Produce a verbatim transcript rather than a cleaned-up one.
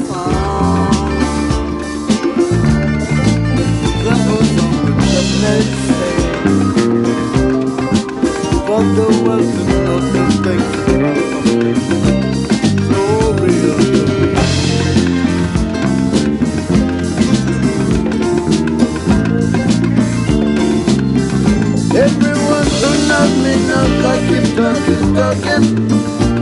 song that goes on the next day. For the world to know the things so real to me. Everyone who knows me knows I keep talking, talking.